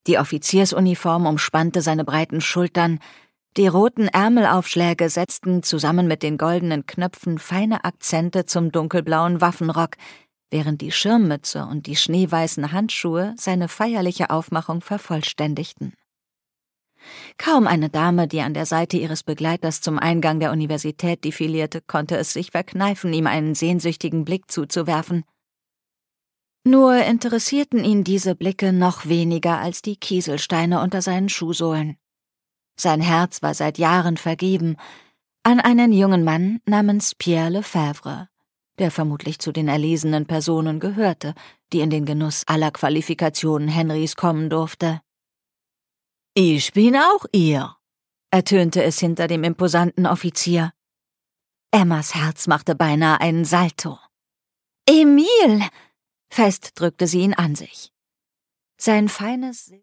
Die Offiziersuniform umspannte seine breiten Schultern, die roten Ärmelaufschläge setzten zusammen mit den goldenen Knöpfen feine Akzente zum dunkelblauen Waffenrock, während die Schirmmütze und die schneeweißen Handschuhe seine feierliche Aufmachung vervollständigten. Kaum eine Dame, die an der Seite ihres Begleiters zum Eingang der Universität defilierte, konnte es sich verkneifen, ihm einen sehnsüchtigen Blick zuzuwerfen. Nur interessierten ihn diese Blicke noch weniger als die Kieselsteine unter seinen Schuhsohlen. Sein Herz war seit Jahren vergeben an einen jungen Mann namens Pierre Lefebvre, der vermutlich zu den erlesenen Personen gehörte, die in den Genuss aller Qualifikationen Henrys kommen durfte. »Ich bin auch ihr«, ertönte es hinter dem imposanten Offizier. Emmas Herz machte beinahe einen Salto. »Emil!« Fest drückte sie ihn an sich. Sein feines